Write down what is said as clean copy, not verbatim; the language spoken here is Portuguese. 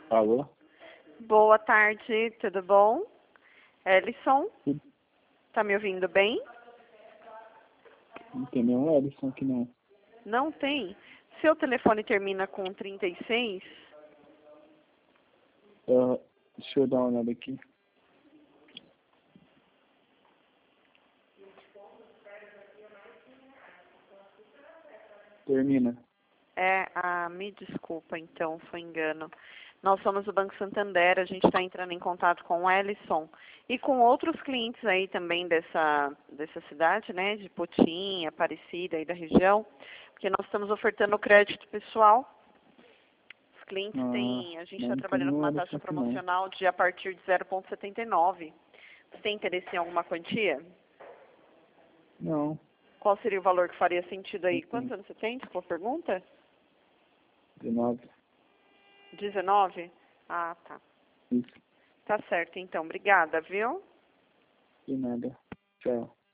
Alô? Boa tarde, tudo bom? Ellison, Tudo. tá me ouvindo bem? Não tem nenhum Ellison aqui não. Não tem? Seu telefone termina com 36? Deixa eu dar uma olhada aqui. Termina. Me desculpa então, foi engano. Nós somos o Banco Santander, a gente está entrando em contato com o Ellison e com outros clientes aí também dessa cidade, né, de Potim, Aparecida e da região, porque nós estamos ofertando crédito pessoal. Os clientes têm, a gente está Não tem trabalhando com nenhum uma Ellison taxa aqui não. promocional de a partir de 0,79. Você tem interesse em alguma quantia? Não. Qual seria o valor que faria sentido aí? Não Quantos tem. anos você tem? Desculpa a pergunta? 19. 19? Ah, tá. Isso. Tá certo, então. Obrigada, viu? De nada. Tchau.